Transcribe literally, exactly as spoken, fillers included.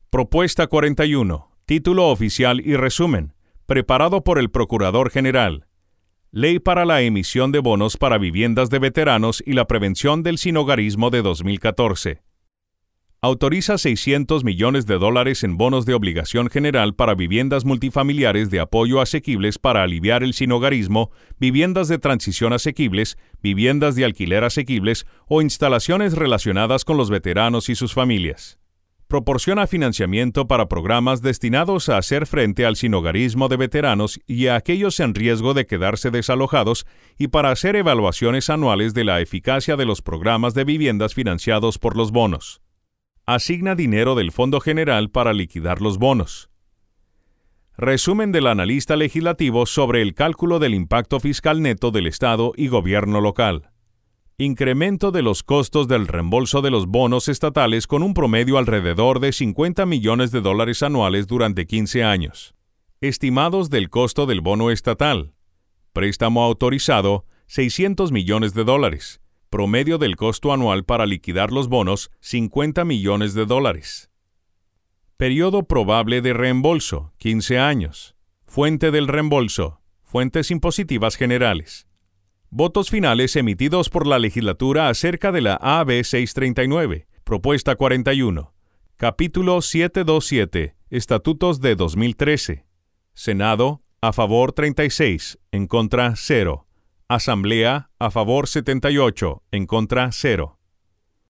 Propuesta cuarenta y uno. Título oficial y resumen. Preparado por el Procurador General. Ley para la emisión de bonos para viviendas de veteranos y la prevención del sinhogarismo de dos mil catorce. Autoriza seiscientos millones de dólares en bonos de obligación general para viviendas multifamiliares de apoyo asequibles para aliviar el sinhogarismo, viviendas de transición asequibles, viviendas de alquiler asequibles o instalaciones relacionadas con los veteranos y sus familias. Proporciona financiamiento para programas destinados a hacer frente al sinhogarismo de veteranos y a aquellos en riesgo de quedarse desalojados y para hacer evaluaciones anuales de la eficacia de los programas de viviendas financiados por los bonos. Asigna dinero del Fondo General para liquidar los bonos. Resumen del analista legislativo sobre el cálculo del impacto fiscal neto del Estado y gobierno local. Incremento de los costos del reembolso de los bonos estatales con un promedio alrededor de cincuenta millones de dólares anuales durante quince años. Estimados del costo del bono estatal. Préstamo autorizado, seiscientos millones de dólares. Promedio del costo anual para liquidar los bonos, cincuenta millones de dólares. Periodo probable de reembolso, quince años. Fuente del reembolso, fuentes impositivas generales. Votos finales emitidos por la legislatura acerca de la A B seiscientos treinta y nueve, Propuesta cuarenta y uno. Capítulo setecientos veintisiete, Estatutos de dos mil trece. Senado, a favor treinta y seis, en contra cero. Asamblea, a favor setenta y ocho, en contra cero.